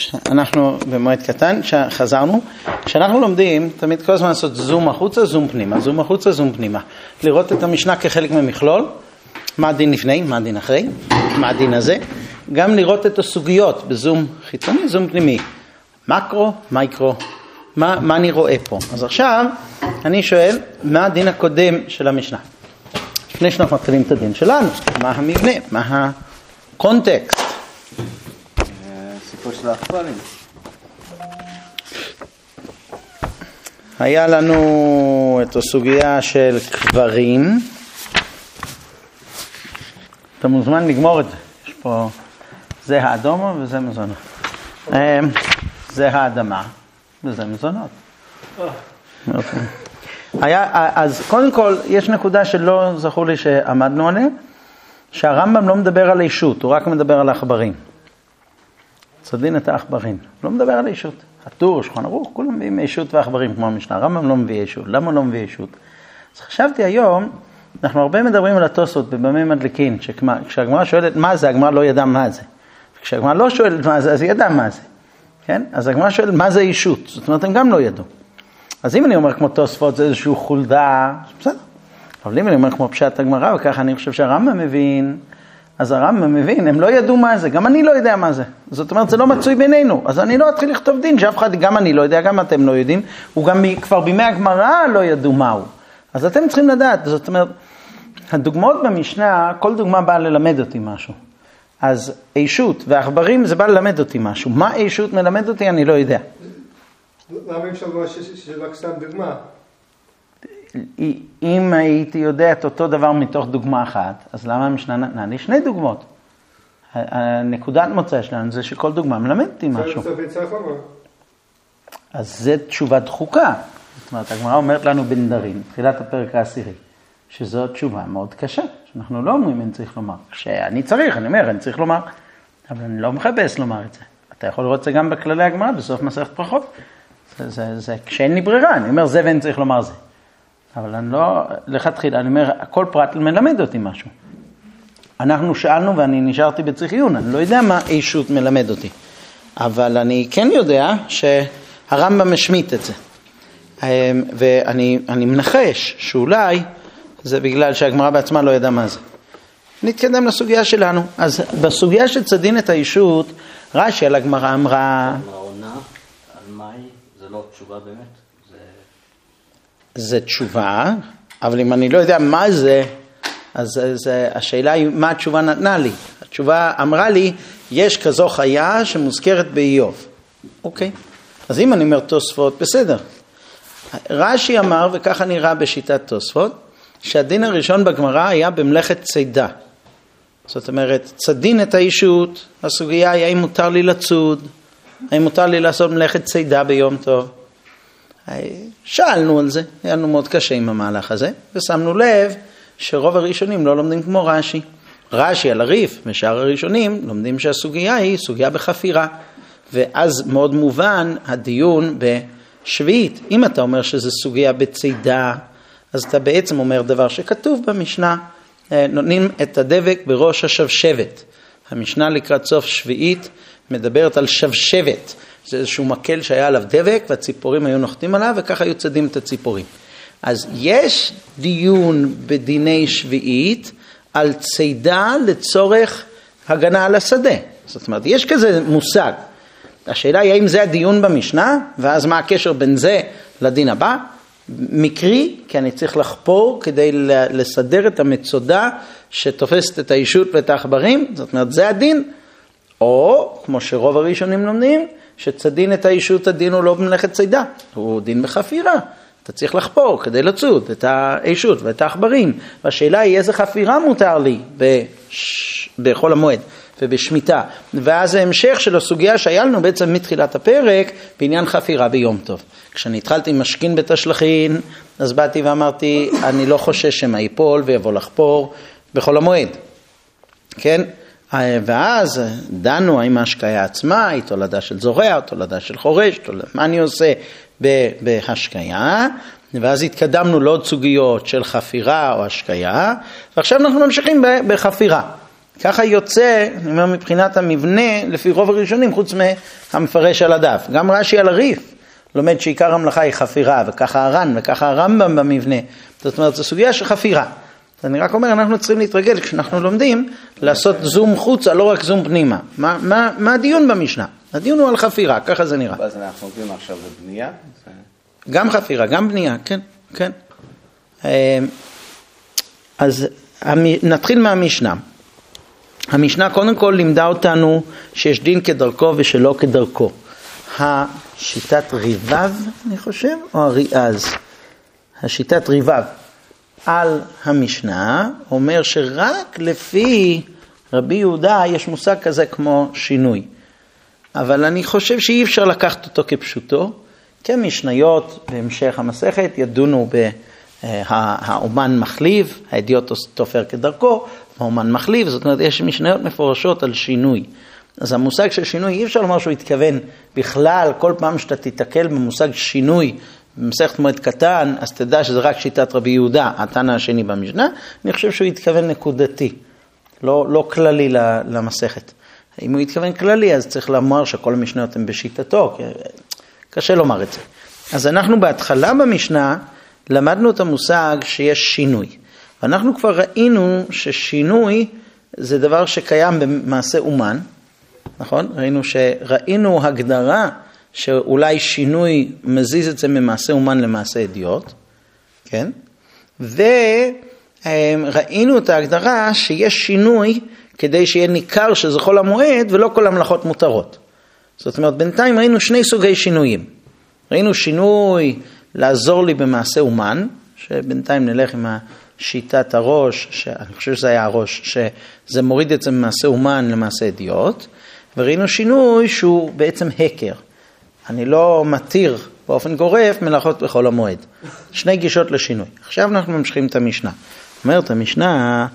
אנחנו במועד קטן, חזרנו, כשאנחנו לומדים, תמיד כל הזמן לעשות זום החוצה, זום פנימה, זום החוצה, זום פנימה. לראות את המשנה כחלק ממכלול, מה הדין לפני, מה הדין אחרי, מה הדין הזה. גם לראות את הסוגיות בזום חיצוני, זום פנימי. מקרו, מייקרו, מה אני רואה פה. אז עכשיו אני שואל, מה הדין הקודם של המשנה? לפני שאנחנו מתחילים את הדין שלנו, מה המבנה, מה הקונטקסט. סיפור של האחפרים. היה לנו את הסוגיה של קברים. אתה מוזמן לגמור את זה. יש פה, זה האדומו וזה מזונות. זה האדמה וזה מזונות. אז קודם כל יש נקודה שלא זכור לי שעמדנו עליה, שהרמב"ם לא מדבר על אישות, הוא רק מדבר על העכברים. צדין את העכברים, לא מדבר על אישות. הטור, שולחן ערוך, כולם מביאים אישות ועכברים כמו המשנה. הרמב"ם לא מביא אישות. למה לא מביא אישות? אז חשבתי היום, אנחנו הרבה מדברים על התוספות בבמי מדליקין, כשהגמרא שואלת מה זה, הגמרא לא ידע מה זה. כשהגמרא לא שואלת מה זה, אז היא ידע מה זה. כן? אז הגמרא שואלת מה זה אישות. זאת אומרת, הם גם לא ידעו. אז אם אני אומר כמו תוספות, זה איזשהו חולדה, בסדר. אבל אם אני אומר כמו פשט הגמרא, וככה אני חושב שהרמב"ם מבין, אז הרמב"ם מבין, הם לא ידעו מה זה, גם אני לא יודע מה זה. זאת אומרת, זה לא מצוי בינינו. אז אני לא אתחיל לכתוב דין, שאף אחד, גם אני לא יודע, גם אתם לא יודעים, הוא גם כבר בימי הגמרא לא ידעו מהו. אז אתם צריכים לדעת, זאת אומרת, הדוגמאות במשנה, כל דוגמה באה ללמד אותי משהו. אז אישות והעכברים זה בא ללמד אותי משהו. מה אישות מלמד אותי, אני לא יודע. למה אפשר לומר שזה רק סתם דוגמה? אם הייתי יודע את אותו דבר מתוך דוגמה אחת, אז למה המשנה נתנה לי שני דוגמאות? הנקודת מוצא שלנו זה שכל דוגמה מלמד אותי משהו. אז זה תשובה דחוקה. זאת אומרת, הגמרא אומרת לנו בנדרים, תחילת הפרק העשירי, שזו תשובה מאוד קשה, שאנחנו לא אומרים אין צריך לומר. כשאני צריך, אני אומר, אני צריך לומר, אבל אני לא מחפש לומר את זה. אתה יכול לראות את זה גם בכללי הגמרא, בסוף מסכת ברכות. זה כשאין לי ברירה, אני אומר זה ואין צריך לומר זה. אבל אני לא, לכתחילה, אני אומר, כל פרט מלמד אותי משהו. אנחנו שאלנו ואני נשארתי בצריך עיון, אני לא יודע מה אישות מלמד אותי. אבל אני כן יודע שהרמב"ם משמיט את זה. ואני מנחש שאולי זה בגלל שהגמרא בעצמה לא ידע מה זה. נתקדם לסוגיה שלנו. אז בסוגיה של צדין את האישות, רש"י על הגמרא אמרה... העונה על מאי, זה לא תשובה באמת? זה תשובה, אבל אם אני לא יודע מה זה, אז השאלה היא מה התשובה נתנה לי. התשובה אמרה לי, יש כזו חיה שמוזכרת באיוב. אוקיי. אז אם אני אומר תוספות, בסדר. רש"י אמר, וככה נראה בשיטת תוספות, שהדין הראשון בגמרא היה במלאכת צידה. זאת אומרת, צדין את האישות, הסוגיה היא האם מותר לי לצוד, האם מותר לי לעשות מלאכת צידה ביום טוב. שאלנו על זה, היה לנו מאוד קשה עם המהלך הזה, ושמנו לב שרוב הראשונים לא לומדים כמו רש"י. רש"י על הריף ושאר הראשונים לומדים שהסוגיה היא סוגיה בחפירה, ואז מאוד מובן הדיון בשביעית. אם אתה אומר שזה סוגיה בצידה, אז אתה בעצם אומר דבר שכתוב במשנה, נותנים את הדבק בראש השבשבת. המשנה לקראת סוף שביעית מדברת על שבשבת. זה איזשהו מקל שהיה עליו דבק, והציפורים היו נוחתים עליו, וככה היו צדים את הציפורים. אז יש דיון בדיני שביעית על צידה לצורך הגנה על השדה. זאת אומרת, יש כזה מושג. השאלה היא האם זה הדיון במשנה, ואז מה הקשר בין זה לדין הבא? מקרי, כי אני צריך לחפור כדי לסדר את המצודה שתופסת את האישות ואת העכברים. זאת אומרת, זה הדין. או, כמו שרוב הראשונים לומדים, שצדין את האישות, הדין הוא לא במלאכת צידה, הוא דין בחפירה. אתה צריך לחפור כדי לצוד את האישות ואת העכברים. והשאלה היא איזה חפירה מותר לי בחול המועד ובשמיטה. ואז ההמשך של הסוגיה שהיה לנו בעצם מתחילת הפרק בעניין חפירה ביום טוב. כשאני התחלתי עם משכין בתשלחין, אז באתי ואמרתי, אני לא חושש שמה ייפול ויבוא לחפור בחול המועד. כן? ואז דנו האם ההשקיה עצמה היא תולדה של זורע, תולדה של חורש, מה אני עושה בהשקיה, ואז התקדמנו לעוד סוגיות של חפירה או השקיה, ועכשיו אנחנו ממשיכים בחפירה. ככה יוצא, אני אומר מבחינת המבנה, לפי רוב הראשונים, חוץ מהמפרש על הדף. גם רש"י על הריף לומד שעיקר המלאכה היא חפירה, וככה הר"ן, וככה הרמב"ם במבנה. זאת אומרת, זו סוגיה של חפירה. אני רק אומר, אנחנו צריכים להתרגל, כשאנחנו לומדים, לעשות זום חוצה, לא רק זום פנימה. מה הדיון במשנה? הדיון הוא על חפירה, ככה זה נראה. אז אנחנו עובדים עכשיו בבנייה? גם חפירה, גם בנייה, כן, כן. אז נתחיל מהמשנה. המשנה קודם כל לימדה אותנו שיש דין כדרכו ושלא כדרכו. השיטת ריבב, אני חושב, או הריאז? השיטת ריבב על המשנה אומר שרק לפי רבי יהודה יש מושג כזה כמו שינוי. אבל אני חושב שאי אפשר לקחת אותו כפשוטו, כי המשניות בהמשך המסכת ידונו האומן מחליב, הידיעות תופר כדרכו, האומן מחליב, זאת אומרת יש משניות מפורשות על שינוי. אז המושג של שינוי, אי אפשר לומר שהוא התכוון בכלל, כל פעם שאתה תתקל במושג שינוי, במסכת מועד קטן, אז תדע שזה רק שיטת רבי יהודה, התנא השני במשנה, אני חושב שהוא התכוון נקודתי, לא כללי למסכת. אם הוא התכוון כללי, אז צריך לומר שכל המשניות הן בשיטתו, קשה לומר את זה. אז אנחנו בהתחלה במשנה, למדנו את המושג שיש שינוי. ואנחנו כבר ראינו ששינוי זה דבר שקיים במעשה אומן, נכון? ראינו הגדרה שאולי שינוי מזיז את זה ממעשה אומן למעשה אדיוט, כן? וראינו את ההגדרה שיש שינוי כדי שיהיה ניכר שזה חול המועד ולא כל המלאכות מותרות. זאת אומרת, בינתיים ראינו שני סוגי שינויים. ראינו שינוי לעזור לי במעשה אומן, שבינתיים נלך עם שיטת הראש, שאני חושב שזה היה הראש, שזה מוריד את זה ממעשה אומן למעשה אדיוט, וראינו שינוי שהוא בעצם הקר. אני לא מתיר באופן גורף מלאכות בחול המועד. שני גישות לשינוי. עכשיו אנחנו ממשיכים את המשנה. אומרת המשנה,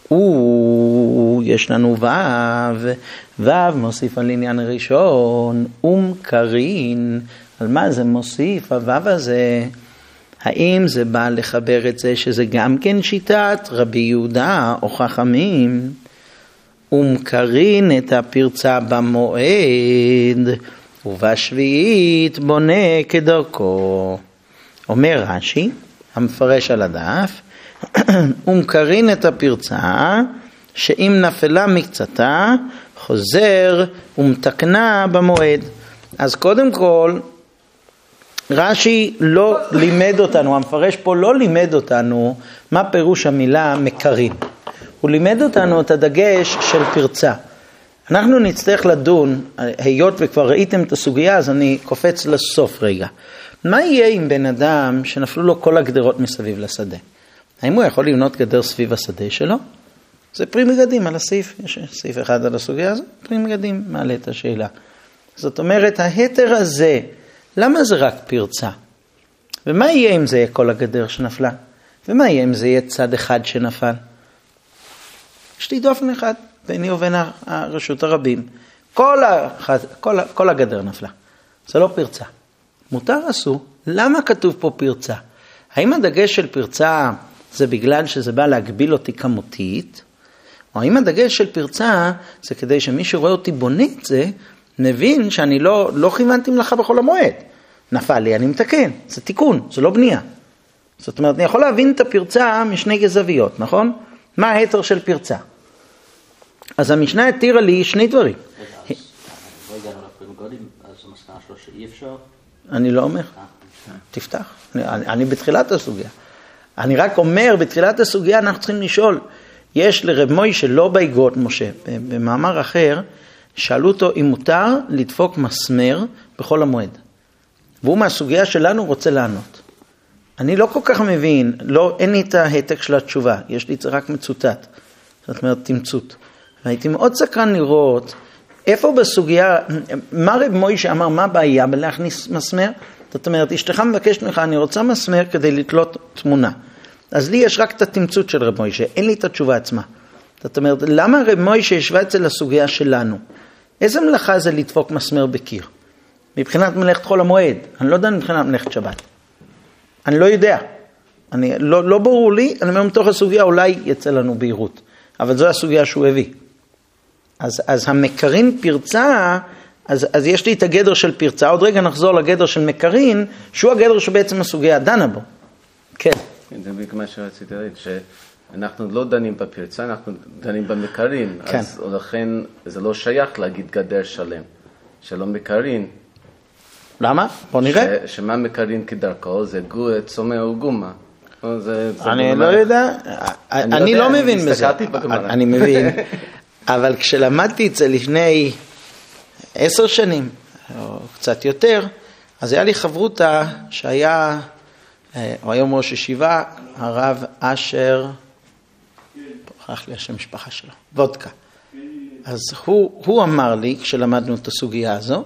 יש לנו וו מוסיף על עניין ראשון, קרין. על מה זה מוסיף הוו הזה? האם זה בא לחבר את זה שזה גם כן שיטת רבי יהודה או חכמים? קרין את הפרצה במועד, ובשביעית בונה כדרכו. אומר רש"י, המפרש על הדף, קרין את הפרצה, שאם נפלה מקצתה, חוזר ומתקנה במועד. אז קודם כל, רש"י לא לימד אותנו, המפרש פה לא לימד אותנו מה פירוש המילה מקרין. הוא לימד אותנו את הדגש של פרצה. אנחנו נצטרך לדון, היות וכבר ראיתם את הסוגיה, אז אני קופץ לסוף רגע. מה יהיה עם בן אדם שנפלו לו כל הגדרות מסביב לשדה? האם הוא יכול לבנות גדר סביב השדה שלו? זה פרי מגדים על הסעיף, יש סעיף אחד על הסוגיה הזו, פרי מגדים מעלה את השאלה. זאת אומרת, ההתר הזה, למה זה רק פרצה? ומה יהיה אם זה יהיה כל הגדר שנפלה? ומה יהיה אם זה יהיה צד אחד שנפל? יש לי דופן אחד ביני ובין הרשות הרבים. כל הגדר נפלה. זה לא פרצה. מותר עשו. למה כתוב פה פרצה? האם הדגש של פרצה זה בגלל שזה בא להגביל אותי כמותית? או האם הדגש של פרצה זה כדי שמי שרואה אותי בונה את זה, מבין שאני לא כיוונתי מלאכה בחול המועד. נפל לי, אני מתקן. זה תיקון, זה לא בנייה. זאת אומרת, אני יכול להבין את הפרצה משני גזוויות, נכון? מה ההתר של פרצה? אז המשנה התירה לי שני דברים. רגע, לא הגענו לפרי מגדים, אז המסקנה שלו שאי אפשר? אני לא אומר. תפתח. אני בתחילת הסוגיה. אני רק אומר, בתחילת הסוגיה אנחנו צריכים לשאול, יש לרב מוישה לא בהגות משה, במאמר אחר, שאלו אותו אם מותר לדפוק מסמר בכל המועד. והוא מהסוגיה שלנו רוצה לענות. אני לא כל כך מבין, אין לי את ההעתק של התשובה, יש לי את זה רק מצוטט. זאת אומרת, תמצות. והייתי מאוד סקרן לראות איפה בסוגיה, מה רב מוישה אמר, מה הבעיה בלהכניס מסמר? זאת אומרת, אשתך מבקשת ממך, אני רוצה מסמר כדי לתלות תמונה. אז לי יש רק את התמצות של רב מוישה, אין לי את התשובה עצמה. זאת אומרת, למה רב מוישה ישבה אצל הסוגיה שלנו? איזה מלאכה זה לדפוק מסמר בקיר? מבחינת מלאכת חול המועד, אני לא יודע מבחינת מלאכת שבת. אני לא יודע. לא ברור לי, אני אומר מתוך הסוגיה אולי יצא לנו בהירות. אבל זו הסוגיה שהוא הביא. אז המקרין פרצה, אז יש לי את הגדר של פרצה, עוד רגע נחזור לגדר של מקרין, שהוא הגדר שבעצם הסוגיה דנה בו. כן. זה בדיוק מה שרציתי להגיד, שאנחנו לא דנים בפרצה, אנחנו דנים במקרין, כן. אז לכן זה לא שייך להגיד גדר שלם, שלא מקרין. למה? בוא נראה. שמה מקרין כדרכו, זה צומא או גומה. אני לא יודע, אני לא מבין בזה. אני מבין, אבל כשלמדתי את זה לפני 10 שנים, או קצת יותר, אז היה לי חברותה שהיה, הוא היום ראש ישיבה, הרב אשר, פרח לי השם משפחה שלו, וודקה. אז הוא אמר לי, כשלמדנו את הסוגיה הזו,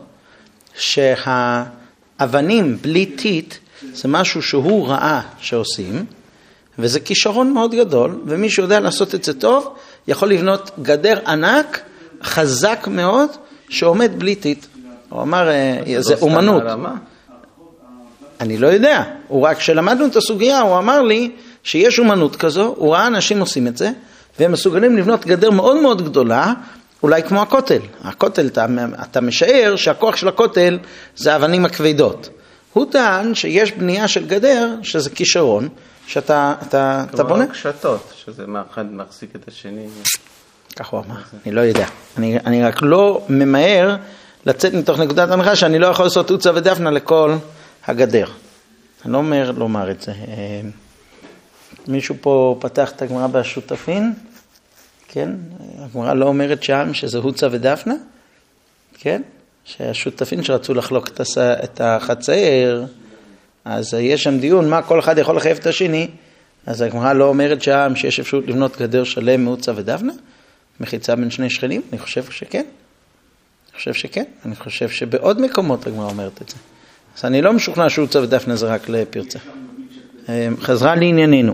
שהאבנים בלי טיט, זה משהו שהוא ראה שעושים, וזה כישרון מאוד גדול, ומי שיודע לעשות את זה טוב, יכול לבנות גדר ענק, חזק מאוד, שעומד בלי טיט. הוא אמר, זה אומנות. אני לא יודע, הוא רק כשלמדנו את הסוגיה, הוא אמר לי שיש אומנות כזו, הוא ראה אנשים עושים את זה, והם מסוגלים לבנות גדר מאוד מאוד גדולה, אולי כמו הכותל. הכותל, אתה משער שהכוח של הכותל זה האבנים הכבדות. הוא טען שיש בנייה של גדר, שזה כישרון, שאתה בונה. כמו קשתות, שזה אחד מחזיק את השני. כך הוא אמר, אני לא יודע. אני רק לא ממהר לצאת מתוך נקודת הנחה שאני לא יכול לעשות עוצה ודפנה לכל הגדר. אני לא אומר לומר את זה. מישהו פה פתח את הגמרא בשותפין, כן? הגמרא לא אומרת שם שזה עוצה ודפנה, כן? שהשותפים שרצו לחלוק את החצר, אז יש שם דיון, מה כל אחד יכול לחייב את השני, אז הגמרא לא אומרת שם שיש אפשרות לבנות גדר שלם מעוצה ודפנה, מחיצה בין שני שכנים, אני חושב שכן. אני חושב שבעוד מקומות הגמרא אומרת את זה. אז אני לא משוכנע שעוצה ודפנה זה רק לפרצה. חזרה לענייננו.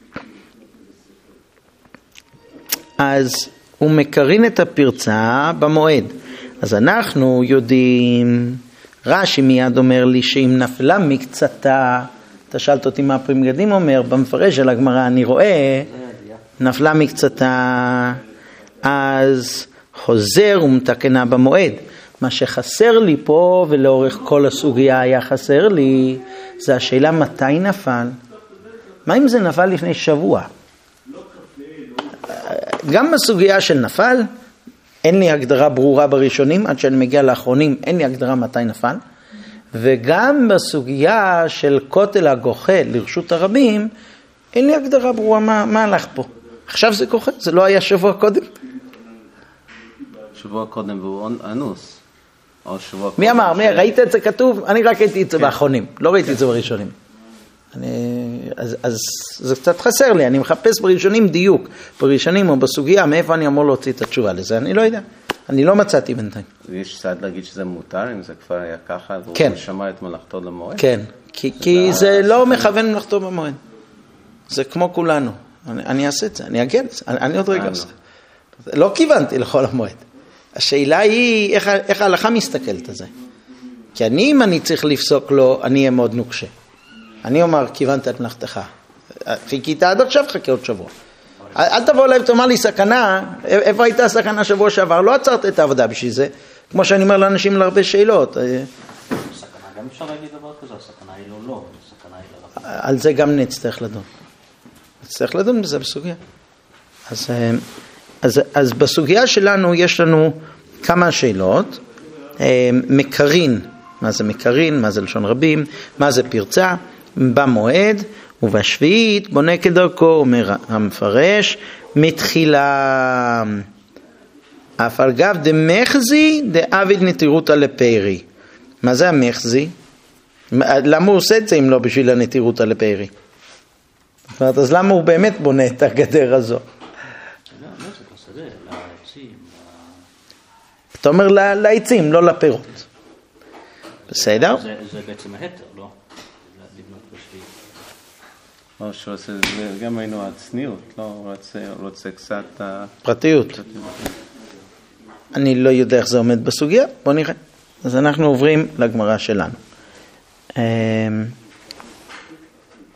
אז הוא מקרין את הפרצה במועד. אז אנחנו יודעים, רש"י מיד אומר לי שאם נפלה מקצתה, אתה שאלת אותי מה פרי מגדים אומר, במפרש של הגמרא אני רואה, נפלה מקצתה, אז חוזר ומתקנה במועד. מה שחסר לי פה ולאורך כל הסוגיה היה חסר לי, זה השאלה מתי נפל. מה אם זה נפל לפני שבוע? גם בסוגיה של נפל, אין לי הגדרה ברורה בראשונים, עד שאני מגיע לאחרונים, אין לי הגדרה מתי נפל. וגם בסוגיה של כותל הגוחה לרשות הרבים, אין לי הגדרה ברורה מה הלך פה. עכשיו זה גוחה, זה לא היה שבוע קודם. שבוע קודם והוא אנוס. מי אמר? ראית את זה כתוב? אני רק ראיתי את זה באחרונים, לא ראיתי את זה בראשונים. אז זה קצת חסר לי, אני מחפש בראשונים דיוק, בראשונים או בסוגיה, מאיפה אני אמור להוציא את התשובה לזה, אני לא יודע, אני לא מצאתי בינתיים. יש צד להגיד שזה מותר, אם זה כבר היה ככה, והוא שמע את מלאכתו למועד? כן, כי זה לא מכוון מלאכתו במועד, זה כמו כולנו, אני אעשה את זה, אני אגיע לזה, אני עוד רגע עושה. לא כיוונתי לכל המועד, השאלה היא איך ההלכה מסתכלת על זה, כי אם אני צריך לפסוק לו, אני אהיה מאוד נוקשה. אני אומר, כיוונת את מלאכתך. חיכית עד עכשיו, חכה עוד שבוע. אל תבוא אליי ותאמר לי סכנה, איפה הייתה סכנה שבוע שעבר? לא עצרת את העבודה בשביל זה. כמו שאני אומר לאנשים להרבה שאלות. סכנה, גם אפשר להגיד דבר כזה, הסכנה היא לא, הסכנה היא לא. על זה גם נצטרך לדון. נצטרך לדון בזה בסוגיה. אז בסוגיה שלנו יש לנו כמה שאלות. מקרין, מה זה מקרין, מה זה לשון רבים, מה זה פרצה, במועד, ובשביעית בונה כדרכו, אומר המפרש, מתחילה אף על גב דמחזי דאביד נטירותא לפיירי. מה זה המחזי? למה הוא עושה את זה אם לא בשביל הנטירותא לפיירי? אז למה הוא באמת בונה את הגדר הזו? אתה אומר לעצים, לא לפירות. בסדר? זה בעצם ההתר, לא? לבנות בשביעית. לא, שעושה, גם היינו הצניעות, לא רוצה קצת... פרטיות. אני לא יודע איך זה עומד בסוגיה, בוא נראה. אז אנחנו עוברים לגמרא שלנו.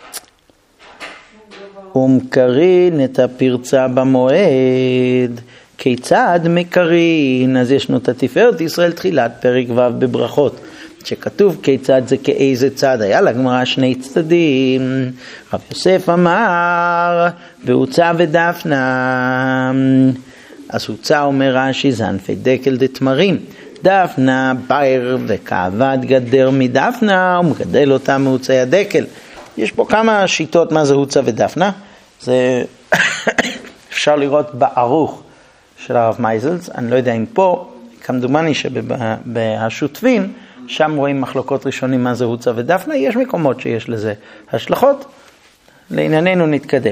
ומקרין את הפרצה במועד, כיצד מקרין? אז ישנו את התפארת ישראל תחילת פרק ו' בברכות, שכתוב כיצד זה כאיזה צד, היה לגמרא שני צדדים. רב יוסף אמר והוצא ודפנה, אז הוצא אומר רש"י זנפי דקל דתמרים, דפנה בער וכעבד גדר מדפנה ומגדל אותה מהוצאי הדקל. יש פה כמה שיטות מה זה הוצא ודפנה, זה אפשר לראות בערוך של הרב מייזלס, אני לא יודע אם פה, כמדומני שבהשותפים, שם רואים מחלוקות ראשונים מה זה הוצא ודפנה, יש מקומות שיש לזה השלכות, לענייננו נתקדם.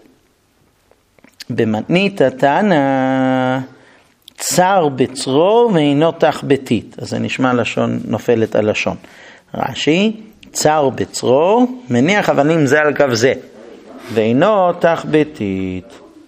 במתנית התנא צר בצרור ואינו תחבטית, אז זה נשמע לשון נופלת על לשון. רש"י, צר בצרור, מניח אבנים זה על גב זה, ואינו תחבטית.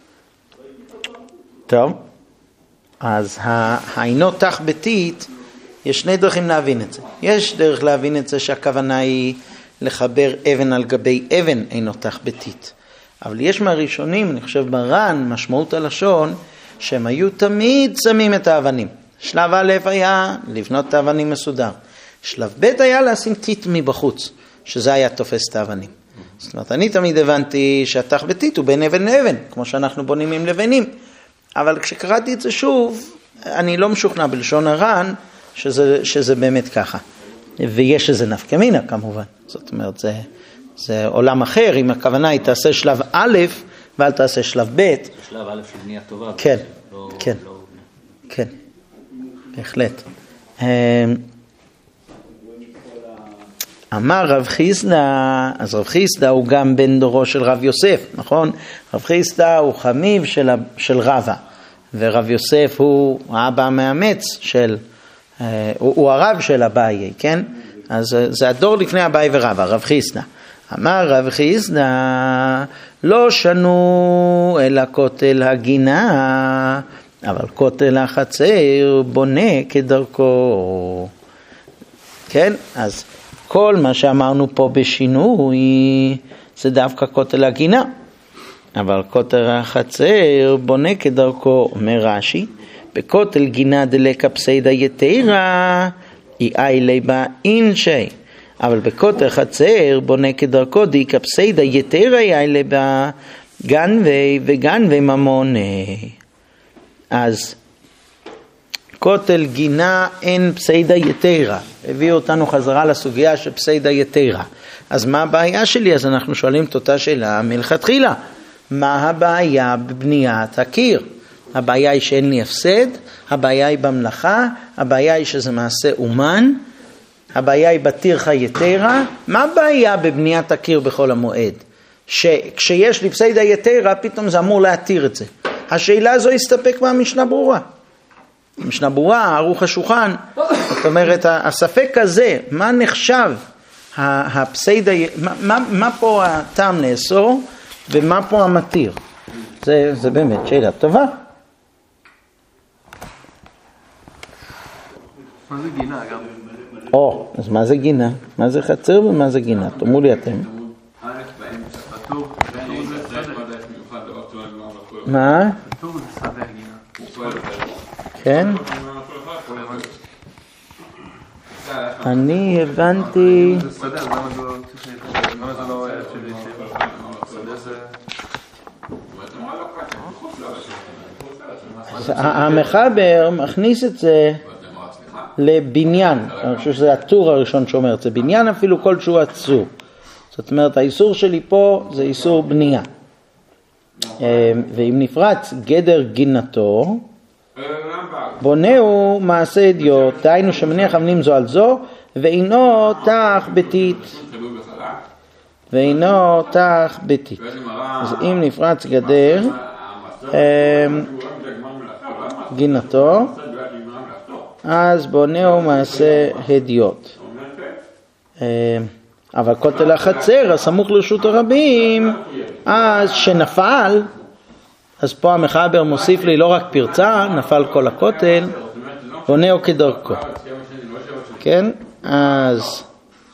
טוב, אז האינו תחבטית, יש שני דרכים להבין את זה. יש דרך להבין את זה שהכוונה היא לחבר אבן על גבי אבן אינו תחבטית. אבל יש מהראשונים, אני חושב בר"ן, משמעות הלשון, שהם היו תמיד שמים את האבנים. שלב א' היה לבנות את האבנים מסודר. שלב ב' היה לשים טיט מבחוץ, שזה היה תופס את האבנים. זאת אומרת, אני תמיד הבנתי שהתחבטית הוא בין אבן לאבן, כמו שאנחנו בונים עם לבנים. אבל כשקראתי את זה שוב, אני לא משוכנע בלשון הר"ן שזה באמת ככה. ויש איזה נפקא מינה כמובן. זאת אומרת, זה עולם אחר, אם הכוונה היא תעשה שלב א' ואל תעשה שלב ב'. שלב א' של בנייה טובה. כן, לא, כן, לא... כן, בהחלט. אמר רב חיסדא, אז רב חיסדא הוא גם בן דורו של רב יוסף, נכון? רב חיסדא הוא חמיב של רבא, ורב יוסף הוא האבא המאמץ הוא הרב של אביי, כן? אז זה הדור לפני אביי ורבא, רב חיסדא. אמר רב חיסדא, לא שנו אלא כותל הגינה, אבל כותל החצר בונה כדרכו. כן? אז כל מה שאמרנו פה בשינוי זה דווקא כותל הגינה, אבל כותל החצר בונה כדרכו. אומר רש"י, בכותל גינה דלקה פסיידא יתירה אי איילי בה אינשי, אבל בכותל חצר בונה כדרכו דיקה פסיידא יתירה אי איילי בה גנבי וגנבי ממוני. אז כותל גינה אין פסיידא יתירה, הביאו אותנו חזרה לסוגיה של פסיידא יתירה. אז מה הבעיה שלי? אז אנחנו שואלים את אותה שאלה מלכתחילה, מה הבעיה בבניית הקיר? הבעיה היא שאין לי הפסד, הבעיה היא במלאכה, הבעיה היא שזה מעשה אומן, הבעיה היא בטרחה יתירה. מה הבעיה בבניית הקיר בחול המועד? שכשיש לי פסיידא יתירה פתאום זה אמור להתיר את זה. השאלה הזו הסתפק מהמשנה ברורה. משנה ברורה, ערוך השולחן, זאת אומרת, הספק הזה, מה נחשב הפסיידא, מה פה הטעם לאסור ומה פה המתיר? זה באמת שאלה טובה. מה זה גינה גם? אז מה זה גינה? מה זה חצר ומה זה גינה? תאמרו לי אתם. מה? כן? אני הבנתי... המחבר מכניס את זה לבניין, אני חושב שזה הטור הראשון שאומר את זה, בניין אפילו כלשהו עצור. זאת אומרת, האיסור שלי פה זה איסור בנייה. ואם נפרץ גדר גינתו, בונהו מעשה אדיוט, דהיינו שמניח אבנים זו על זו, ואינו תחבטית. ואינו תחבטית. אז אם נפרץ גדר גינתו, אז בונהו מעשה אדיוט. אבל כותל החצר הסמוך לרשות הרבים, אז שנפל, אז פה המחבר מוסיף לי לא רק פרצה, נפל כל הכותל, בונהו כדרכו. כן? אז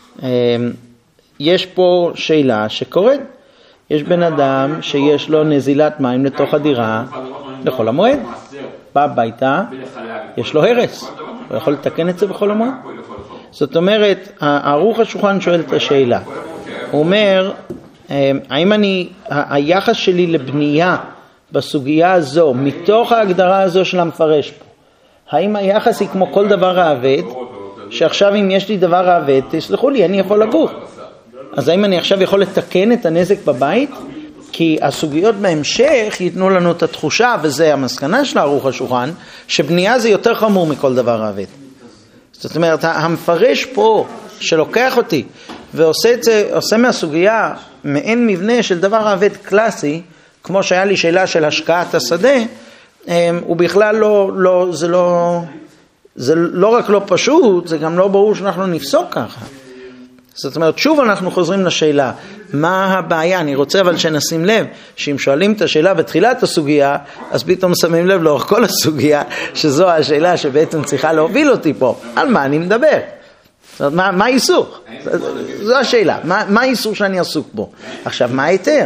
יש פה שאלה שקורית. יש בן אדם שיש לו נזילת מים לתוך הדירה, לחול המועד. בא הביתה, יש לו הרס. הוא יכול לתקן את זה בחול המועד. זאת אומרת, ערוך השולחן שואל את השאלה. הוא אומר, האם היחס שלי לבנייה בסוגיה הזו, מתוך ההגדרה הזו של המפרש פה, האם היחס היא כמו כל דבר העבד, שעכשיו אם יש לי דבר העבד, תסלחו לי, אני יכול לגור. אז האם אני עכשיו יכול לתקן את הנזק בבית? כי הסוגיות בהמשך ייתנו לנו את התחושה, וזה המסקנה של ערוך השולחן, שבנייה זה יותר חמור מכל דבר העבד. זאת אומרת, המפרש פה שלוקח אותי ועושה את זה, עושה מהסוגיה מעין מבנה של דבר העבד קלאסי, כמו שהיה לי שאלה של השקעת השדה, הוא בכלל זה לא רק לא פשוט, זה גם לא ברור שאנחנו נפסוק ככה. זאת אומרת, שוב אנחנו חוזרים לשאלה, מה הבעיה? אני רוצה אבל שנשים לב, שאם שואלים את השאלה בתחילת הסוגיה, אז פתאום שמים לב לאורך כל הסוגיה, שזו השאלה שבעצם צריכה להוביל אותי פה. על מה אני מדבר? זאת אומרת, מה האיסור? זו השאלה, מה האיסור שאני עסוק בו? עכשיו, מה היתר?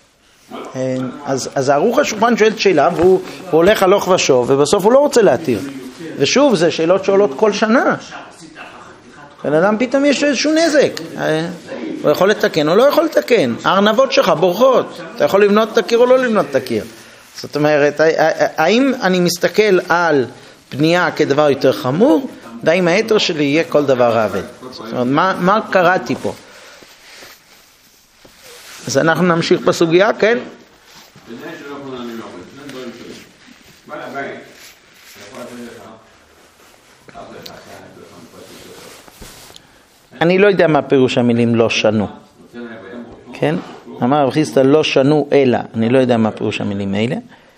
אז ערוך השולחן שואל שאלה, והוא הולך הלוך ושוב, ובסוף הוא לא רוצה להתיר. ושוב, זה שאלות שעולות כל שנה. בן אדם פתאום יש איזשהו נזק. הוא יכול לתקן או לא יכול לתקן. הארנבות שלך בורחות. אתה יכול לבנות את הקיר או לא לבנות את הקיר. זאת אומרת, האם אני מסתכל על בנייה כדבר יותר חמור, והאם היתר שלי יהיה כל דבר העבד. זאת אומרת, מה קראתי פה? אז אנחנו נמשיך בסוגיה, כן? אני לא יודע מה פירוש המילים לא שנו. כן? אמר רב חיסדא לא שנו אלא. אני לא יודע מה פירוש המילים האלה.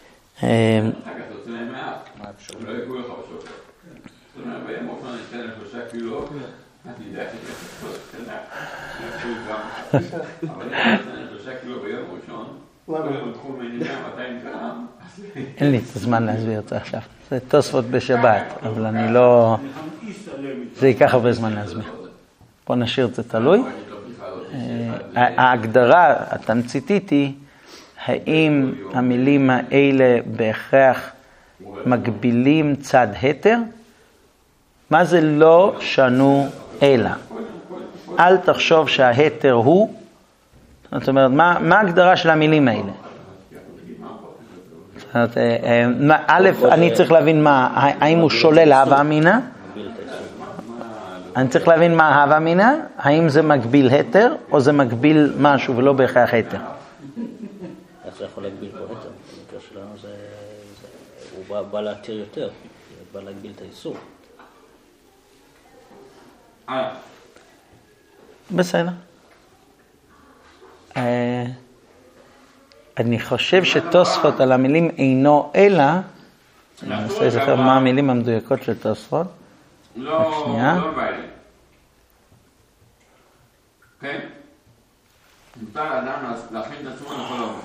אין לי את הזמן להסביר את זה עכשיו. זה תוספות בשבת, אבל אני לא... זה ייקח הרבה זמן להסביר. בוא נשאיר את זה תלוי. ההגדרה התמציתית היא, האם המילים האלה בהכרח מגבילים צד היתר? מה זה לא שנו אלא? אל תחשוב שההיתר הוא, זאת אומרת, מה ההגדרה של המילים האלה? א', אני צריך להבין האם הוא שולל הווה אמינא? אני צריך להבין מה הווה אמינא? האם זה מגביל היתר, או זה מגביל משהו ולא בהכרח היתר? איך זה יכול להגביל פה היתר? במקרה שלנו הוא בא להתיר יותר, הוא בא להגביל את האיסור. בסדר. אני חושב שתוספות על המילים אינו אלא, אני אנסה לזכר מה המילים המדויקות של תוספות. לא בעלי. כן? מותר לאדם להכין את עצמו לכל העולם.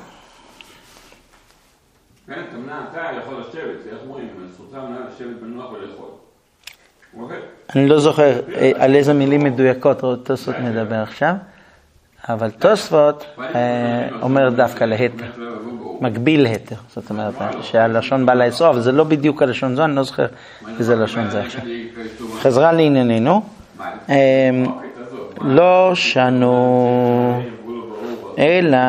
כן? תמנע אתה יכול לשבת, איך אומרים? זכותך מנהל לשבת בנוח ולאכול. אני לא זוכר על איזה מילים מדויקות תוספות מדבר עכשיו, אבל תוספות אומר דווקא להיתר, מגביל היתר. זאת אומרת שהלשון בא לאסור, אבל זה לא בדיוק הלשון זו, אני לא זוכר איזה לשון זה עכשיו. חזרה לענייננו, לא שנו אלא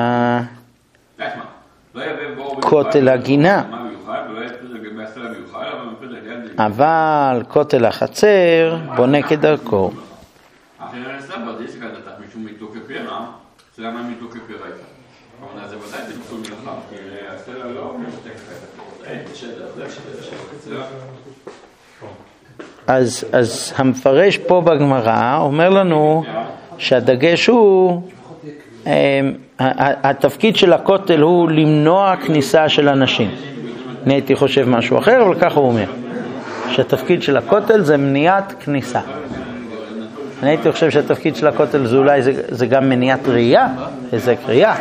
כותל הגינה, אבל כותל החצר בונה כדרכו. אז המפרש פה בגמרא אומר לנו שהדגש הוא, התפקיד של הכותל הוא למנוע כניסה של אנשים. אני הייתי חושב משהו אחר, אבל ככה הוא אומר, שהתפקיד של הכותל זה מניעת כניסה. אני הייתי חושב שהתפקיד של הכותל זה אולי זה גם מניעת ראייה, איזה קריאה.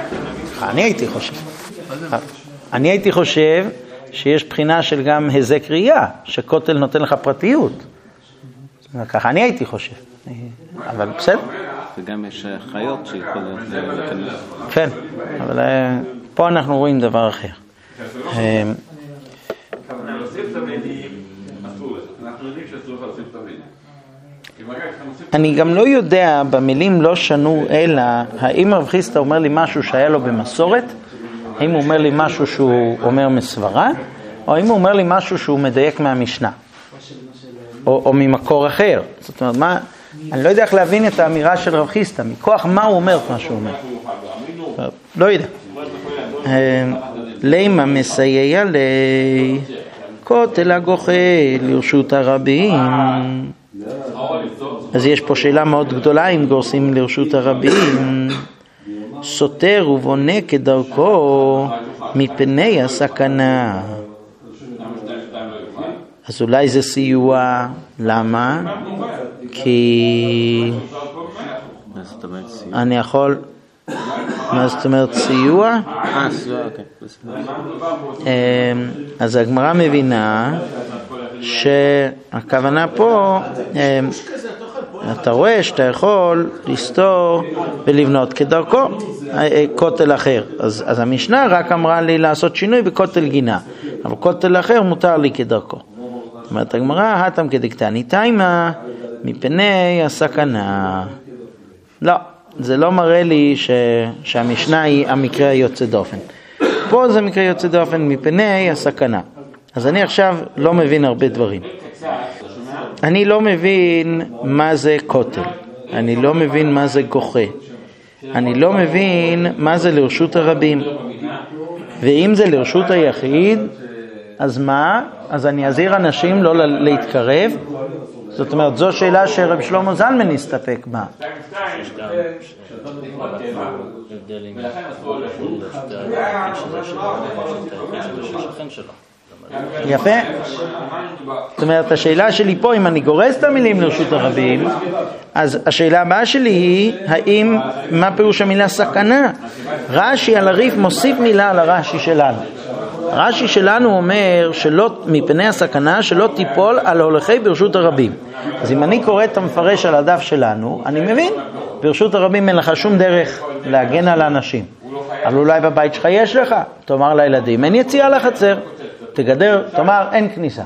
אני הייתי חושב שיש בחינה של גם היזק ראייה, שכותל נותן לך פרטיות. ככה אני הייתי חושב. אבל בסדר. וגם יש חיות שיכולות להיכנס. כן, אבל פה אנחנו רואים דבר אחר. אני גם לא יודע, במילים לא שנו אלא, האם רב חיסדא אומר לי משהו שהיה לו במסורת, האם הוא אומר לי משהו שהוא אומר מסברה, או האם הוא אומר לי משהו שהוא מדייק מהמשנה, או ממקור אחר. זאת אומרת, אני לא יודע איך להבין את האמירה של רב חיסדא, מכוח מה הוא אומר את מה שהוא אומר. לא יודע. לימה מסייע לכותל הגוחה לרשות הרבים. אז יש פה שאלה מאוד גדולה אם גורסים לרשות הרבים. סותר ובונה כדרכו מפני הסכנה. אז אולי זה סיוע. למה? כי אני יכול... מה זאת אומרת סיוע? סיוע, אוקיי. אז הגמרא מבינה שהכוונה פה, אתה רואה שאתה יכול לסתור ולבנות כדרכו כותל אחר. אז המשנה רק אמרה לי לעשות שינוי בכותל גינה, אבל כותל אחר מותר לי כדרכו. זאת אומרת, הגמרא, הטם כדקתני תימה מפני הסכנה. לא, זה לא מראה לי שהמשנה היא המקרה היוצא דופן. פה זה מקרה יוצא דופן מפני הסכנה. אז אני עכשיו לא מבין הרבה דברים. אני לא מבין מה זה כותל. אני לא מבין מה זה גוחה. אני לא מבין מה זה לרשות הרבים. ואם זה לרשות היחיד, אז מה? אז אני אזהיר אנשים לא להתקרב. זאת אומרת, זו שאלה שרב שלמה זלמן הסתפק בה. יפה. זאת אומרת, השאלה שלי פה, אם אני גורס את המילים לרשות הרבים, אז השאלה הבאה שלי היא, מה פירוש המילה סכנה? רש"י על הריף מוסיף מילה על הרש"י שלנו. רש"י שלנו אומר שלא, מפני הסכנה שלא תיפול על הולכי ברשות הרבים. אז אם אני קורא את המפרש על הדף שלנו, אני מבין, ברשות הרבים אין לך שום דרך להגן על האנשים. אבל אולי בבית שלך יש לך, תאמר לילדים, אין יציאה לחצר, תגדר, תאמר אין כניסה.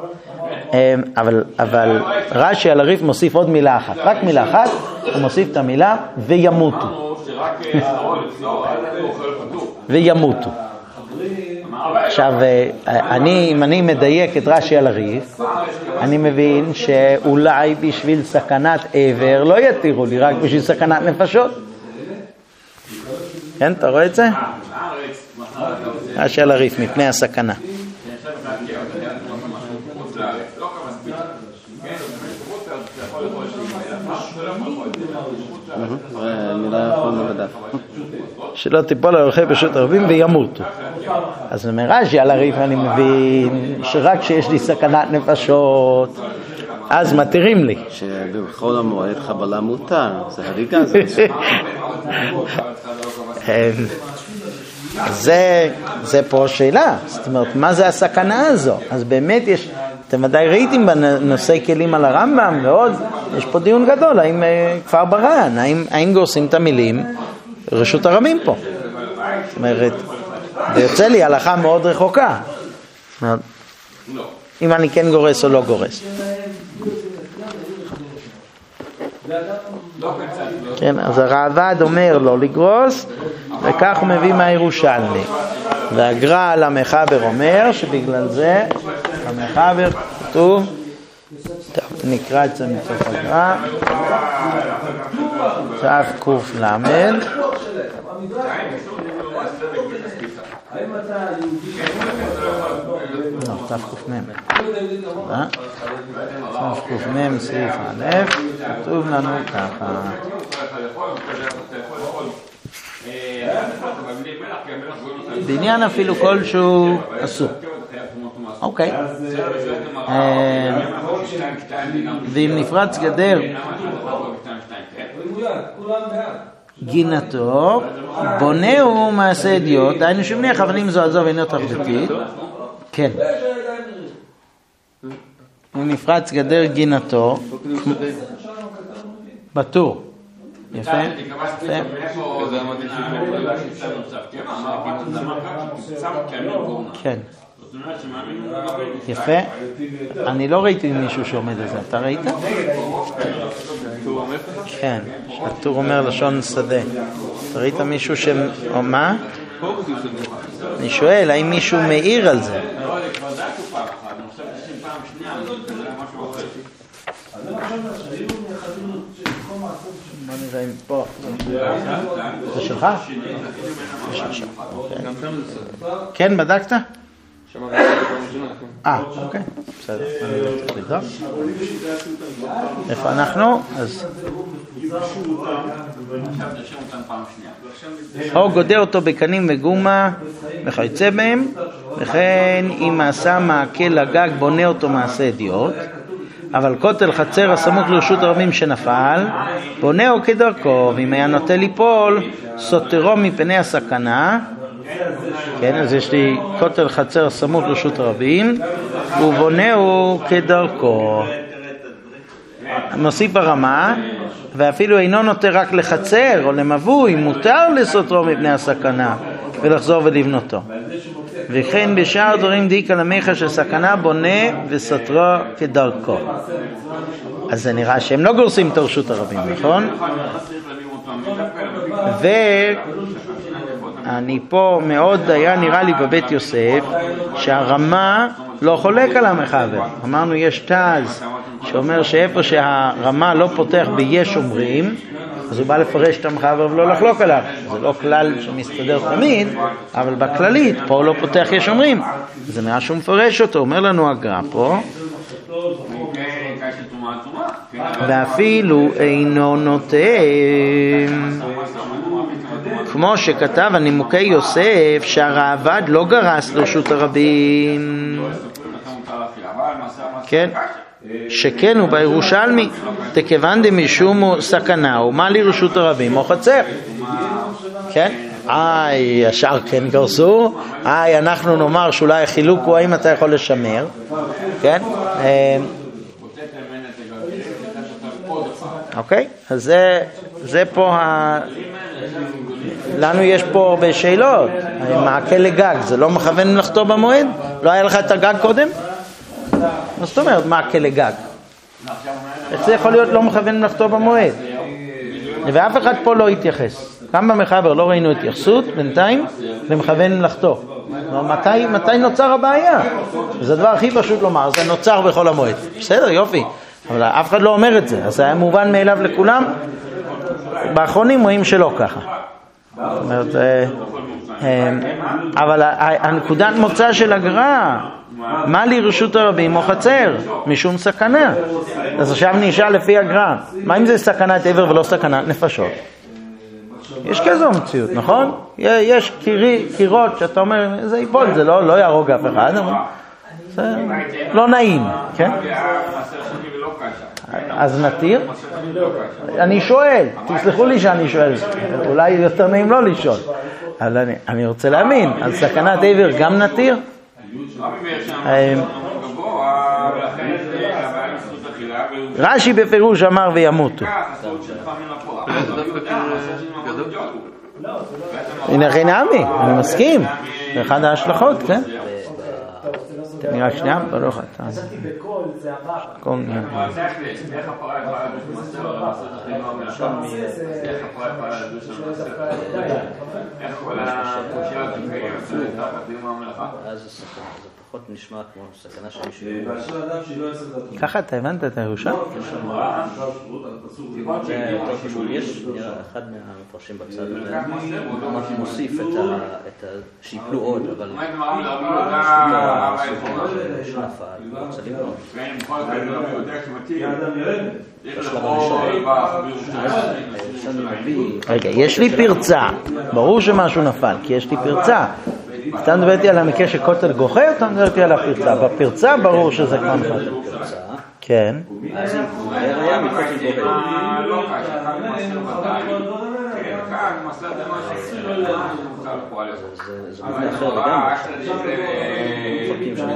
אבל רש"י על הריף מוסיף עוד מילה אחת, רק מילה אחת, הוא מוסיף את המילה וימותו. וימותו. עכשיו, אם אני מדייק את רש"י על הריף, אני מבין שאולי בשביל סכנת עבר לא יתירו לי, רק בשביל סכנת נפשות. כן, אתה רואה את זה? רש"י על הריף, מפני הסכנה. שלא תיפול על הולכי ברשות הרבים וימותו. אז מרש"י על הריף אני מבין שרק שיש לי סכנת נפשות אז מתירים לי. שבכל המועד חבלה מותר, זה הריגה. זה פה שאלה, זאת אומרת, מה זה הסכנה הזו? אז באמת יש, אתם ודאי ראיתם בנושא כלים על הרמב"ם ועוד, יש פה דיון גדול, האם כפר ברן, האם גורסים את המילים רשות הרבים פה? זאת אומרת, זה יוצא לי הלכה מאוד רחוקה. זאת אומרת, אם אני כן גורס או לא גורס. כן, אז הרעב"ד אומר לא לגרוס, וכך הוא מביא מהירושלמי. והגר"א המחבר אומר שבגלל זה המחבר כתוב, טוב, נקרא את זה מתוך הגר"א, תק"ל. תק"מ. תק"מ סעיף א', כתוב לנו ככה. בעניין אפילו כלשהו אסור. אוקיי. ואם נפרץ גדר גינתו, בונהו מעשה אדיוט, דהיינו שמניח אבנים זועזוע ואינו תרבותית. כן. אם נפרץ גדר גינתו, בטור. יפה? יפה. כן. יפה. אני לא ראיתי מישהו שעומד על זה. אתה ראית? כן, שהטור אומר לשון שדה. אתה ראית מישהו או מה? אני שואל, האם מישהו מעיר על זה? מה נראה אם פה? זה שלך? כן, בדקת? אוקיי, בסדר, אני לא צריך לבדוק. איפה אנחנו? אז או גודע אותו בקנים וגומה וכיוצא בהם, וכן אם עשה מעקה לגג בונה אותו מעשה אדיוט, אבל כותל חצר הסמוך לרשות הרבים שנפל בונהו כדרכו, ואם היה נוטה ליפול סותרו מפני הסכנה. כן, אז יש לי כותל חצר סמוך לרשות הרבים ובונהו כדרכו. מוסיף הרמה, ואפילו אינו נוטה רק לחצר או למבוי, מותר לסותרו מפני הסכנה ולחזור ולבנותו. וכן בשאר דברים דאיכא למיכה של סכנה בונה וסותרו כדרכו. אז זה נראה שהם לא גורסים את רשות הרבים, נכון? ואני פה מאוד היה נראה לי בבית יוסף שהרמה לא חולק על המחבר. אמרנו יש תז שאומר שאיפה שהרמה לא פותח ביש אומרים, אז הוא בא לפרש את המחבר ולא לחלוק עליו. זה לא כלל שמסתדר תמיד, אבל בכללית פה הוא לא פותח יש אומרים. זה נראה שהוא מפרש אותו. אומר לנו הגר"א פה, ואפילו אינו נוטה, כמו שכתב הנימוקי יוסף שהרעב"ד לא גרס לרשות הרבים, כן, שכן הוא בירושלמי תכיוון דמשום סכנה ומה לרשות הרבים או חצר. כן, ישר כן גרסו. אנחנו נאמר שאולי החילוק הוא האם אתה יכול לשמר. כן, אוקיי, אז זה פה לנו יש פה הרבה שאלות. מעקה לגג זה לא מכוון מלאכתו במועד? לא היה לך את הגג קודם? מה זאת אומרת מעקה לגג? זה יכול להיות לא מכוון מלאכתו במועד, ואף אחד פה לא התייחס. גם במחבר לא ראינו התייחסות בינתיים למכוון מלאכתו. מתי נוצר הבעיה? זה הדבר הכי פשוט לומר, זה נוצר בכל המועד. בסדר, יופי, אבל אף אחד לא אומר את זה, אז זה היה מובן מאליו לכולם. באחרונים רואים שלא ככה. זאת אומרת, אבל הנקודת מוצא של הגר"א, מה לרשות הרבים או חצר משום סכנה. אז עכשיו נשאל לפי הגר"א, מה אם זה סכנת עבר ולא סכנת נפשות? יש כזו מציאות, נכון? יש קירות שאתה אומר זה ייפול, זה לא יהרוג אף אחד, אבל זה לא נעים, כן? אז נתיר? אני שואל, תסלחו לי שאני שואל, אולי יותר נעים לא לשאול, אבל אני רוצה להאמין, על סכנת עבר גם נתיר? רש"י בפירוש אמר וימותו. הנה עמי, אני מסכים, זה אחד ההשלכות, כן? תן לי רק שנייה, ברוך אתה. כל מיני. איך הפרה יכולה להסתכל על המסורת איך הפרה יכולה איך כל הקושייה תקיים אז זה פחות נשמע כמו סכנה של מישהו. ככה אתה הבנת את הירושה? יש אחד מהמפרשים בצד ממש מוסיף את שיפלו עוד, אבל רגע, יש לי פרצה, ברור שמשהו נפל, כי יש לי פרצה. אתה מדברתי על המקרה שכותל גוחה, אתה מדברתי על הפרצה. בפרצה ברור שזה כבר נפל. כן. אז אם היה מכותל גוחה זה מבנה אחר לגמרי. מפרקים שונים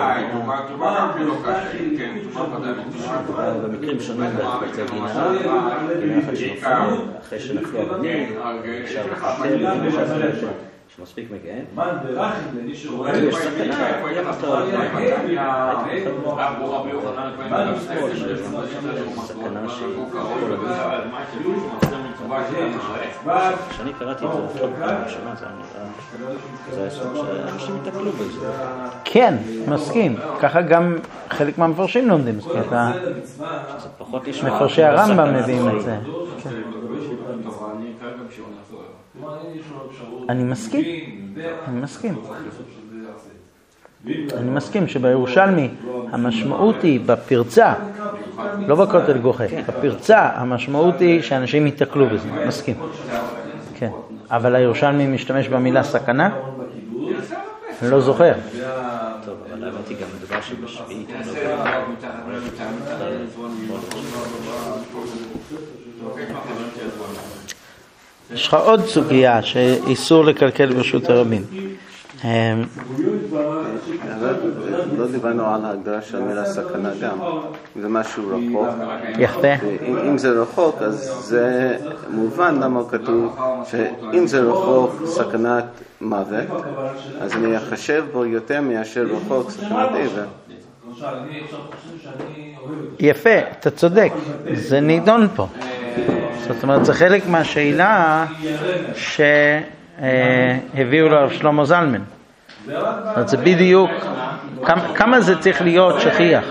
במקרים שונים בקצה גינה אחת שנפלו, אחרי שנפלו הבנים, אפשר לחתל, שמספיק מגן. יש סכנה, סכנה כשאני קראתי את זה לפחות פעם ראשונה, זה היה סוג שאנשים יתקלו בזה. כן, מסכים. ככה גם חלק מהמפרשים לומדים. מפרשי הרמב"ם מביאים את זה. אני מסכים שבירושלמי המשמעות היא בפרצה, לא בכותל גוחה, בפרצה המשמעות היא שאנשים יתקלו בזה, מסכים. כן, אבל הירושלמי משתמש במילה סכנה? אני לא זוכר. טוב, אבל הבאתי גם מדובר שבשביעית. יש לך עוד סוגיה שאיסור לקלקל ברשות הרבים. לא דיברנו על ההגדרה של מילה סכנה גם, זה משהו רחוק. יפה. אם זה רחוק, אז זה מובן למה כתוב שאם זה רחוק סכנת מוות, אז אני אחשב בו יותר מאשר רחוק סכנת עבר. יפה, אתה צודק, זה נידון פה. זאת אומרת, זה חלק מהשאלה שהביאו לו שלמה זלמן. אז זה בדיוק, כמה זה צריך להיות שכיח.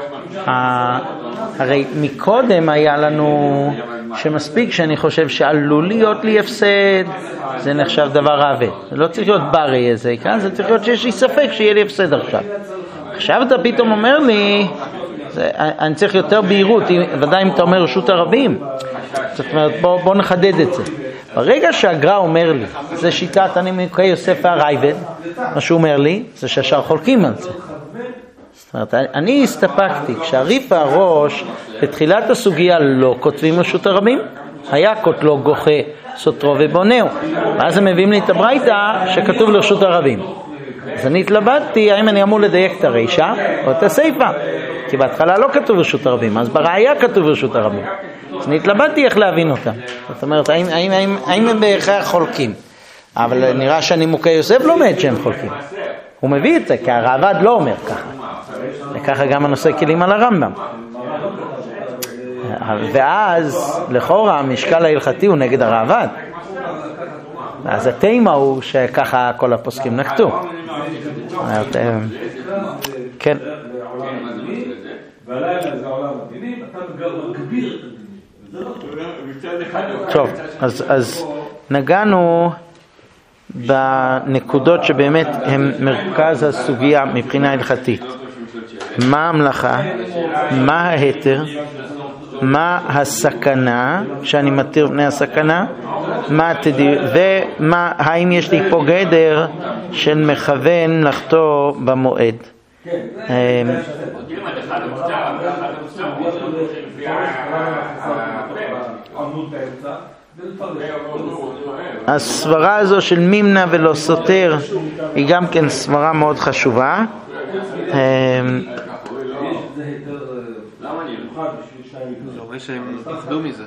הרי מקודם היה לנו שמספיק שאני חושב שעלול להיות לי הפסד, זה נחשב דבר עוול. זה לא צריך להיות ברי איזה, כאן זה צריך להיות שיש לי ספק שיהיה לי הפסד עכשיו. עכשיו אתה פתאום אומר לי, אני צריך יותר בהירות, ודאי אם אתה אומר רשות הרבים. זאת אומרת, בוא נחדד את זה. ברגע שהגר"א אומר לי, זה שיטת הנימוקי יוסף והרייבד, מה שהוא אומר לי, זה שהשאר חולקים על זה. זאת אומרת, אני הסתפקתי, כשהריף הראש, בתחילת הסוגיה לא כותבים רשות הרבים, היה כותלו גוחה, סותרו ובונהו. ואז הם מביאים לי את הברייתא שכתוב לרשות הרבים. אז אני התלבטתי, האם אני אמור לדייק את הרישא או את הסיפא. כי בהתחלה לא כתוב רשות הרבים, אז בראיה כתוב רשות הרבים. אז אני התלבטתי איך להבין אותם. זאת אומרת, האם הם בהכרח חולקים? אבל נראה שהנימוקי יוסף לא מעט שהם חולקים. הוא מביא את זה, כי הרעב"ד לא אומר ככה. וככה גם הנושא כלים על הרמב"ם. ואז לכאורה המשקל ההלכתי הוא נגד הרעב"ד. אז התימה הוא שככה כל הפוסקים נקטו. כן. טוב, אז נגענו בנקודות שבאמת הם מרכז הסוגיה מבחינה הלכתית. מה המלאכה? מה ההיתר? מה הסכנה שאני מתיר בני הסכנה? האם יש לי פה גדר של מכוון לחטוא במועד? הסברה הזו של מימנה ולא סותר היא גם כן סברה מאוד חשובה. זה אומר שהם פחדו מזה.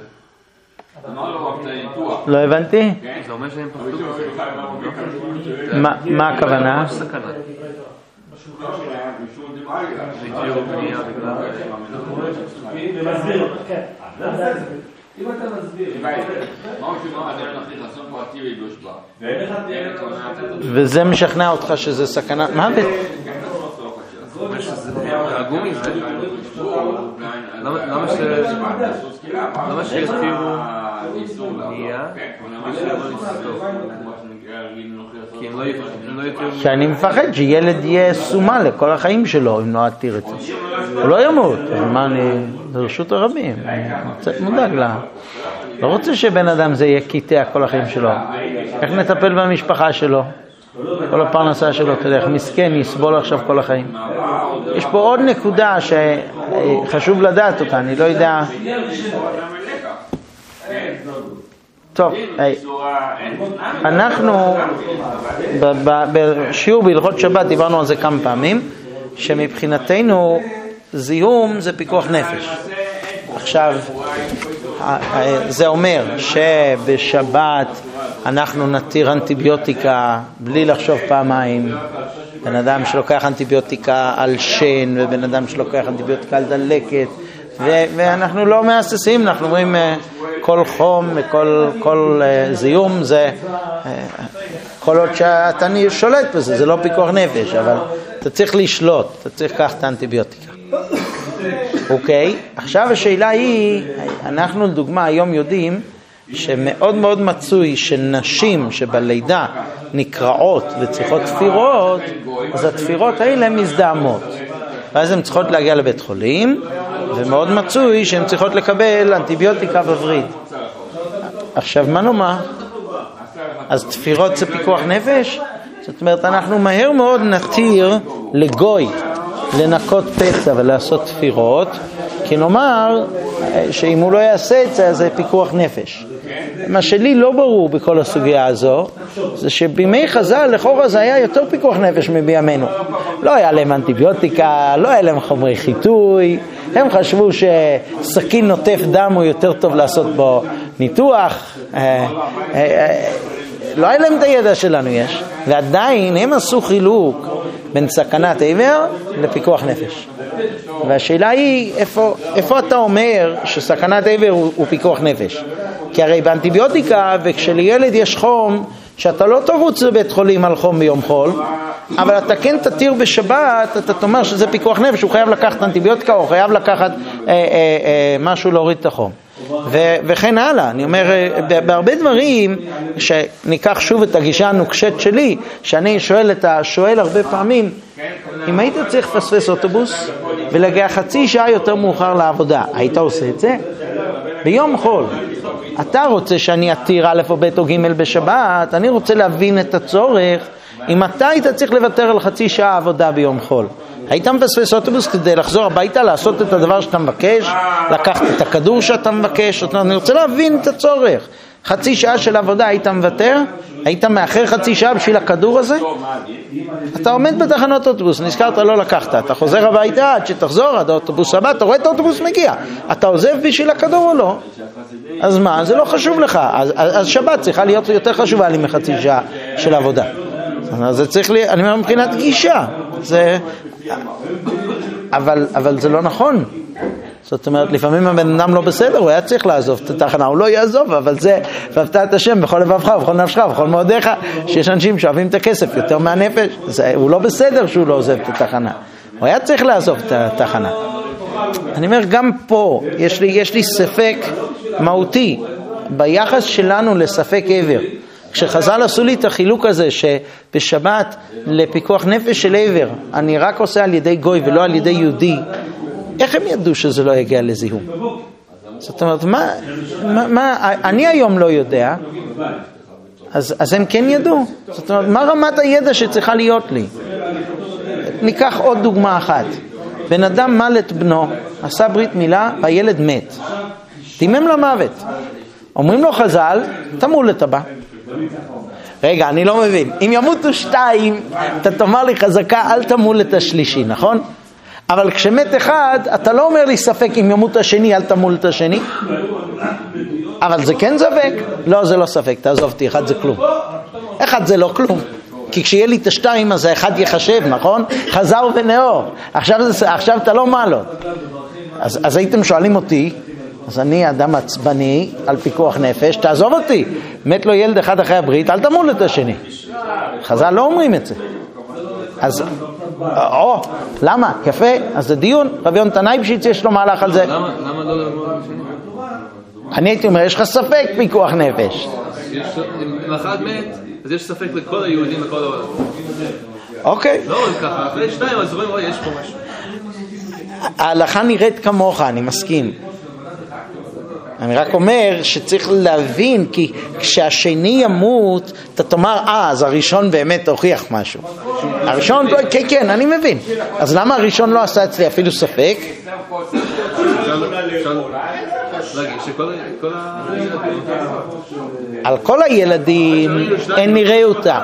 לא הבנתי? זה אומר שהם פחדו מזה. מה הכוונה? אם אתה מסביר, וזה משכנע אותך שזה סכנה מוות? למה שיתירו נהיה שאני מפחד שילד יהיה סומה לכל החיים שלו אם לא אתיר את זה. הוא לא ימות, אז מה זה רשות הרבים, אני קצת מודאג לה. לא רוצה שבן אדם זה יהיה קיטע כל החיים שלו. איך נטפל במשפחה שלו? כל הפרנסה שלו, אתה יודע, איך מסכן יסבול עכשיו כל החיים. יש פה עוד נקודה שחשוב לדעת אותה, אני לא יודע. טוב, אנחנו בשיעור בהלכות שבת דיברנו על זה כמה פעמים, שמבחינתנו זיהום זה פיקוח נפש. עכשיו, זה אומר שבשבת אנחנו נתיר אנטיביוטיקה בלי לחשוב פעמיים. בן אדם שלוקח אנטיביוטיקה על שן, ובן אדם שלוקח אנטיביוטיקה על דלקת, ואנחנו לא מהססים, אנחנו אומרים כל חום וכל זיהום זה, כל עוד שאתה שולט בזה, זה לא פיקוח נפש, אבל אתה צריך לשלוט, אתה צריך לקחת את האנטיביוטיקה. אוקיי, עכשיו השאלה היא, אנחנו לדוגמה היום יודעים שמאוד מאוד מצוי שנשים שבלידה נקרעות וצריכות תפירות, אז התפירות האלה מזדהמות, ואז הן צריכות להגיע לבית חולים, ומאוד מצוי שהן צריכות לקבל אנטיביוטיקה בווריד. עכשיו מה נאמר? אז תפירות זה פיקוח נפש? זאת אומרת, אנחנו מהר מאוד נתיר לגוי לנקות פצע ולעשות תפירות, כי נאמר שאם הוא לא יעשה את זה, אז זה פיקוח נפש. מה שלי לא ברור בכל הסוגיה הזו, זה שבימי חז"ל לכאורה זה היה יותר פיקוח נפש מבימינו. לא היה להם אנטיביוטיקה, לא היה להם חומרי חיטוי, הם חשבו שסכין נוטף דם הוא יותר טוב לעשות בו ניתוח, לא היה להם את הידע שלנו יש, ועדיין הם עשו חילוק בין סכנת עיוור לפיקוח נפש. והשאלה היא, איפה אתה אומר שסכנת עיוור הוא פיקוח נפש? כי הרי באנטיביוטיקה, וכשלילד יש חום, שאתה לא תרוץ לבית חולים על חום ביום חול, אבל אתה כן תתיר בשבת, אתה תאמר שזה פיקוח נפש, הוא חייב לקחת אנטיביוטיקה, או חייב לקחת משהו להוריד את החום. וכן הלאה, אני אומר, בהרבה דברים, שניקח שוב את הגישה הנוקשת שלי, שאני שואל הרבה פעמים, אם היית צריך לפספס אוטובוס, ולהגיע חצי שעה יותר מאוחר לעבודה, היית עושה את זה? ביום חול, אתה רוצה שאני אתיר א' או ב' או ג' בשבת, אני רוצה להבין את הצורך, אם אתה היית צריך לוותר על חצי שעה עבודה ביום חול, היית מפספס אוטובוס כדי לחזור הביתה, לעשות את הדבר שאתה מבקש, לקחת את הכדור שאתה מבקש, אני רוצה להבין את הצורך. חצי שעה של עבודה היית מוותר? היית מאחר חצי שעה בשביל הכדור הזה? אתה עומד בתחנות אוטובוס, נזכרת לא לקחת, אתה חוזר הביתה עד שתחזור עד האוטובוס הבא, אתה רואה את האוטובוס מגיע, אתה עוזב בשביל הכדור או לא? אז מה? זה לא חשוב לך, אז שבת צריכה להיות יותר חשובה לי מחצי שעה של עבודה. אז זה צריך לי, אני אומר מבחינת גישה, זה, אבל זה לא נכון. זאת אומרת, לפעמים הבן אדם לא בסדר, הוא היה צריך לעזוב את התחנה, הוא לא יעזוב, אבל זה, ואהבת את השם בכל לבבך, בכל נפשך, בכל מאודיך, שיש אנשים שאוהבים את הכסף יותר מהנפש, הוא לא בסדר שהוא לא עוזב את התחנה, הוא היה צריך לעזוב את התחנה. אני אומר, גם פה, יש לי ספק מהותי, ביחס שלנו לספק עבר. כשחז"ל עשו לי את החילוק הזה, שבשבת לפיקוח נפש של עבר, אני רק עושה על ידי גוי ולא על ידי יהודי, איך הם ידעו שזה לא יגיע לזיהום? זאת אומרת, אני היום לא יודע, אז הם כן ידעו. זאת אומרת, מה רמת הידע שצריכה להיות לי? ניקח עוד דוגמה אחת. בן אדם מל את בנו, עשה ברית מילה, והילד מת. תימם למוות. אומרים לו חז"ל, תמול את הבא. רגע, אני לא מבין. אם ימותו 2, אתה תאמר לי חזקה, אל תמול את השלישי, נכון? אבל כשמת אחד, אתה לא אומר לי ספק אם ימות השני, אל תמול את השני. אבל זה כן ספק. לא, זה לא ספק, תעזוב אותי, אחד זה כלום. אחד זה לא כלום. כי כשיהיה לי את 2, אז האחד יחשב, נכון? חזר ונאור. עכשיו אתה לא מעלות. אז הייתם שואלים אותי, אז אני אדם עצבני על פיקוח נפש, תעזוב אותי. מת לו ילד אחד אחרי הברית, אל תמול את השני. חז"ל לא אומרים את זה. אז, למה? יפה, אז זה דיון. רבי יונתן אייבשיץ יש לו מהלך על זה. למה לא למות? אני הייתי אומר, יש לך ספק פיקוח נפש. אם אחד מת, אז יש ספק לכל היהודים וכל העולם. אוקיי. לא, ככה, אחרי 2, אז רואים, יש פה משהו. ההלכה נראית כמוך, אני מסכים. אני רק אומר שצריך להבין, כי כשהשני ימות, אתה תאמר, אז הראשון באמת הוכיח משהו. הראשון, כן, אני מבין. אז למה הראשון לא עשה אצלי אפילו ספק? על כל הילדים אין נראה אותה.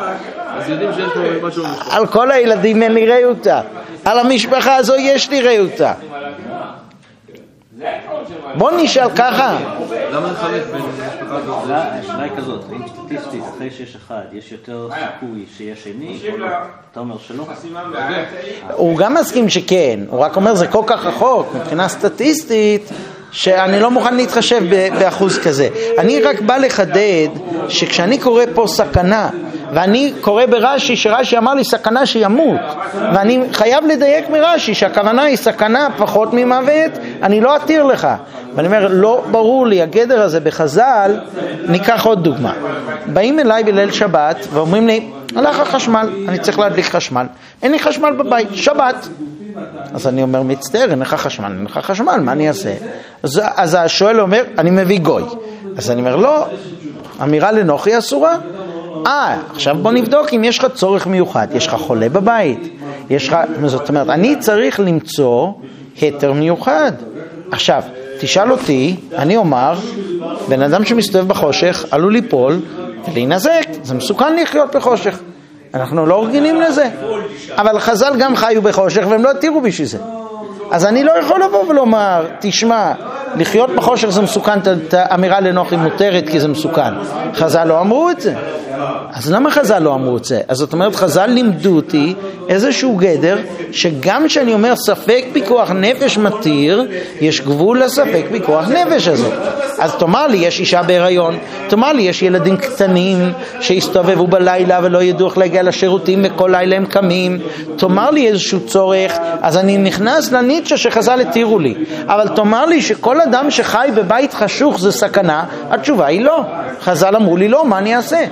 על כל הילדים אין נראה אותה. על המשפחה הזו יש נראה אותה. בוא נשאל ככה. למה לחלק בין משפחה הזאת? השאלה היא כזאת, האם סטטיסטית אחרי שיש אחד יש יותר סיכוי שיש שני או לא? אתה אומר שלא? הוא גם מסכים שכן, הוא רק אומר זה כל כך רחוק מבחינה סטטיסטית שאני לא מוכן להתחשב באחוז כזה. אני רק בא לחדד שכשאני קורא פה סכנה ואני קורא ברש"י שרש"י אמר לי סכנה שימות, ואני חייב לדייק מרש"י שהכוונה היא סכנה פחות ממוות, אני לא אתיר לך. ואני אומר לא ברור לי הגדר הזה בחז"ל. ניקח עוד דוגמה. באים אליי בליל שבת ואומרים לי הלך החשמל, אני צריך להדליק חשמל, אין לי חשמל בבית, שבת. אז אני אומר מצטער, אין לך חשמל, מה אני אעשה? אז השואל אומר אני מביא גוי. אז אני אומר לא, אמירה לנוחי אסורה. עכשיו בוא נבדוק אם יש לך צורך מיוחד, יש לך חולה בבית, זאת אומרת אני צריך למצוא היתר מיוחד. עכשיו תשאל אותי, אני אומר בן אדם שמסתובב בחושך עלול ליפול ולהינזק, זה מסוכן לחיות בחושך, אנחנו לא רגילים לזה. אבל חז"ל גם חיו בחושך והם לא התירו בשביל זה. אז אני לא יכול לבוא ולומר תשמע, לחיות בחושך זה מסוכן, האמירה לנוחי מותרת כי זה מסוכן. חז"ל לא אמרו את זה. אז למה חז"ל לא אמרו את זה? אז זאת אומרת חז"ל לימדו אותי איזשהו גדר שגם כשאני אומר ספק פיקוח נפש מתיר, יש גבול לספק פיקוח נפש הזה. אז תאמר לי יש אישה בהיריון, תאמר לי יש ילדים קטנים שהסתובבו בלילה ולא ידעו איך להגיע לשירותים וכל לילה הם קמים, תאמר לי איזשהו צורך, אז אני נכנס לניטשה שחז"ל התירו לי. אבל תאמר לי שכל אדם שחי בבית חשוך זה סכנה, התשובה היא לא. חז"ל אמרו לי לא, מה אני אעשה?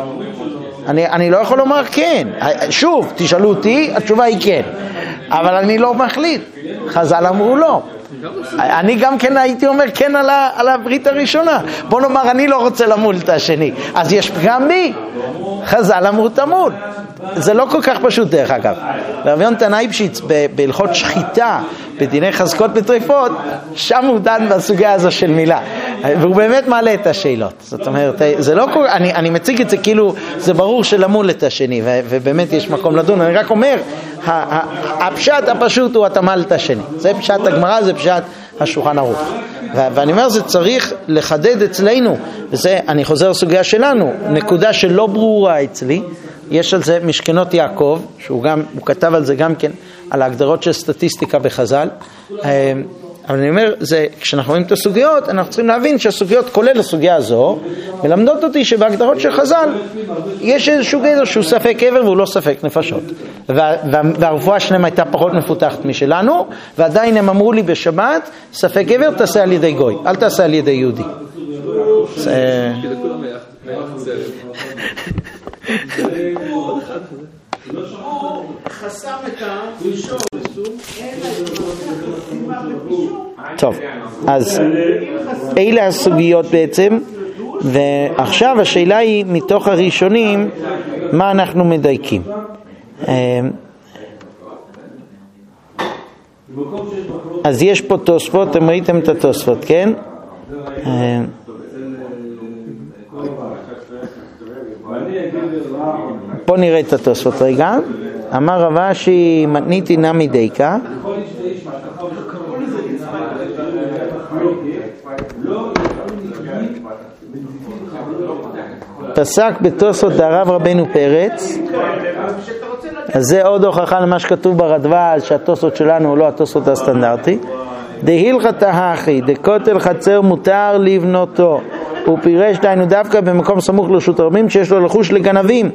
אני לא יכול לומר כן. שוב, תשאלו אותי, התשובה היא כן. אבל אני לא מחליט. חז"ל אמרו לא. אני גם כן הייתי אומר כן על הברית הראשונה. בוא נאמר אני לא רוצה למול את השני, אז יש פגם בי. חז"ל אמרו תמול. זה לא כל כך פשוט דרך אגב. רבי יונתן אייבשיץ בהלכות שחיטה בדיני חזקות בטריפות, שם הוא דן בסוגיה הזו של מילה, והוא באמת מעלה את השאלות. זאת אומרת, זה לא כל... אני מציג את זה כאילו זה ברור שלמול את השני, ובאמת יש מקום לדון. אני רק אומר הפשט הפשוט הוא התמל את השני, זה פשט הגמרא, זה פשט השולחן ערוך. ואני אומר זה צריך לחדד אצלנו, וזה אני חוזר לסוגיה שלנו, נקודה שלא ברורה אצלי. יש על זה משכנות יעקב, הוא כתב על זה גם כן, על ההגדרות של סטטיסטיקה בחז"ל. אבל אני אומר, כשאנחנו רואים את הסוגיות, אנחנו צריכים להבין שהסוגיות כולל הסוגיה הזו, מלמדות אותי שבהגדרות של חז"ל יש איזשהו גדר שהוא ספק עבר והוא לא ספק נפשות. והרפואה שלהם הייתה פחות מפותחת משלנו, ועדיין הם אמרו לי בשבת, ספק עבר תעשה על ידי גוי, אל תעשה על ידי יהודי. טוב, אז אלה הסוגיות בעצם, ועכשיו השאלה היא מתוך הראשונים מה אנחנו מדייקים. אז יש פה תוספות, אתם ראיתם את התוספות, כן? בוא נראה את התוספות רגע. אמר רב אשי מתניתי נמי דייקה, פסק בתוספות דרב רבנו פרץ. אז זה עוד הוכחה למה שכתוב ברדב"ז שהתוספות שלנו הוא לא התוספות הסטנדרטי. דהילכתא הכי דכותל חצר מותר לבנותו, הוא פירש דהיינו דווקא במקום סמוך לרשות הרבים שיש לו לחוש לגנבים,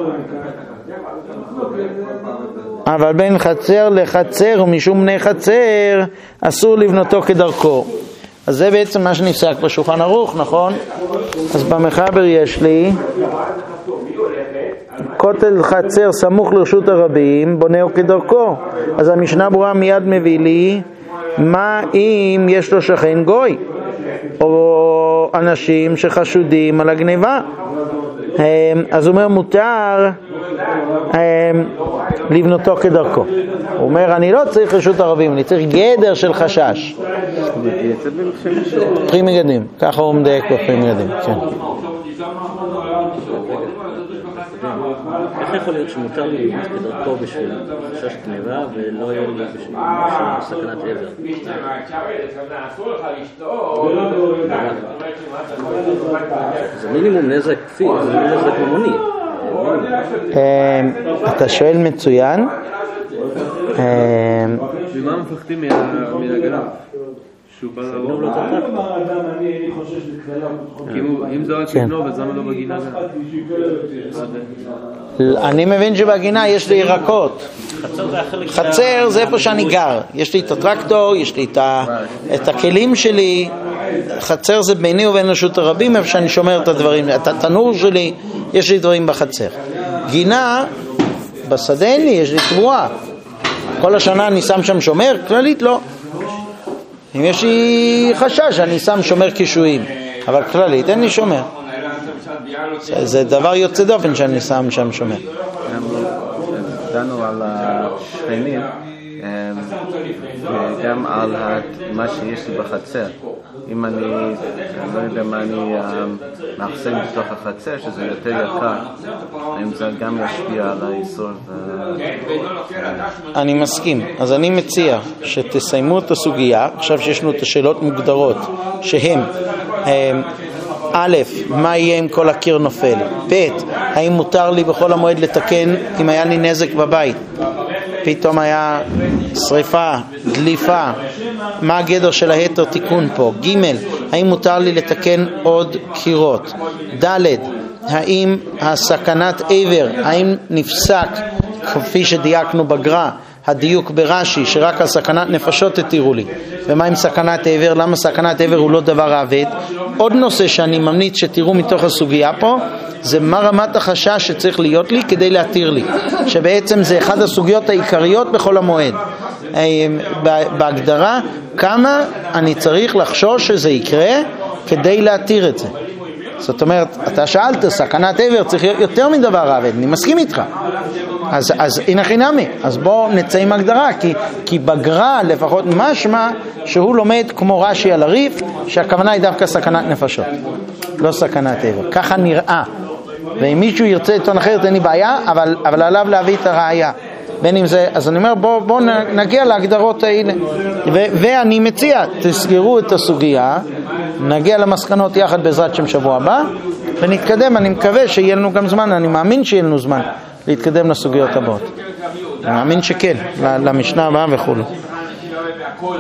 אבל בין חצר לחצר ומשום בני חצר אסור לבנותו כדרכו. אז זה בעצם מה שנפסק בשולחן ערוך, נכון? אז במחבר יש לי כותל חצר סמוך לרשות הרבים בונהו כדרכו. אז המשנה ברורה מיד מביא לי מה אם יש לו שכן גוי או אנשים שחשודים על הגניבה. אז הוא אומר מותר לבנותו כדרכו. הוא אומר אני לא צריך רשות הרבים, אני צריך גדר של חשש. פרי מגדים, ככה הוא מדייק בפרי מגדים, כן. איך יכול להיות שמותר לי ללמוד כדרכו בשביל חשש גניבה ולא יהיה לי בשביל סכנת עבר? זה מינימום נזק פיזי, זה נזק ממוני. אתה שואל מצוין. ומה מפחדים מן הגנב? שהוא בא להרוג? אם זה רק לגנוב, אז למה לא בגינה? אני מבין שבגינה יש לי ירקות. חצר זה איפה שאני גר. יש לי את הטרקטור, יש לי את הכלים שלי. חצר זה ביני ובין רשות הרבים, איפה שאני שומר את הדברים, את התנור שלי, יש לי דברים בחצר. גינה, בשדה אין לי, יש לי תבואה. כל השנה אני שם שם שומר, כללית לא. אם יש לי חשש, אני שם שומר קישואים, אבל כללית אין לי שומר. זה דבר יוצא דופן שאני שם שם שומר. דנו על השכנים וגם על מה שיש לי בחצר. אם אני לא יודע מה אני מאחסן בתוך החצר, שזה יותר יקר, האם זה גם ישפיע על האיסור? אני מסכים. אז אני מציע שתסיימו את הסוגיה, עכשיו שישנו את השאלות מוגדרות, שהם א', מה יהיה אם כל הקיר נופל? ב', האם מותר לי בכל המועד לתקן אם היה לי נזק בבית? פתאום היה שריפה, דליפה, מה הגדר של ההתר תיקון פה? ג', האם מותר לי לתקן עוד קירות? ד', האם הסכנת עבר, האם נפסק כפי שדייקנו בגר"א, הדיוק ברש"י שרק על סכנת נפשות תתירו לי, ומה עם סכנת עבר? למה סכנת עבר הוא לא דבר עבד? עוד נושא שאני ממליץ שתראו מתוך הסוגיה פה, זה מה רמת החשש שצריך להיות לי כדי להתיר לי, שבעצם זה אחד הסוגיות העיקריות בכל המועד. בהגדרה, כמה אני צריך לחשוש שזה יקרה כדי להתיר את זה. זאת אומרת, אתה שאלת, סכנת עבר צריך להיות יותר מדבר עבד, אני מסכים איתך. אז הנה חינמי, אז בואו נצא עם הגדרה, כי בגר"א לפחות משמע שהוא לומד כמו רש"י על הריף, שהכוונה היא דווקא סכנת נפשות, לא סכנת עבר. ככה נראה. ואם מישהו ירצה לטעון אחרת אין לי בעיה, אבל עליו להביא את הראיה. בין אם זה, אז אני אומר בואו נגיע להגדרות האלה. ואני מציע, תסגרו את הסוגיה, נגיע למסקנות יחד בעזרת שם שבוע הבא, ונתקדם. אני מקווה שיהיה לנו גם זמן, אני מאמין שיהיה לנו זמן להתקדם לסוגיות הבאות. אני מאמין שכן, למשנה הבאה וכו'.